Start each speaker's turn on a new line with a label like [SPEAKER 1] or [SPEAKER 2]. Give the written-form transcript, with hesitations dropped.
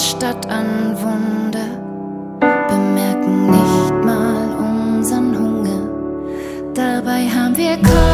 [SPEAKER 1] Stadt an Wunder, bemerken nicht mal unseren Hunger. Dabei haben wir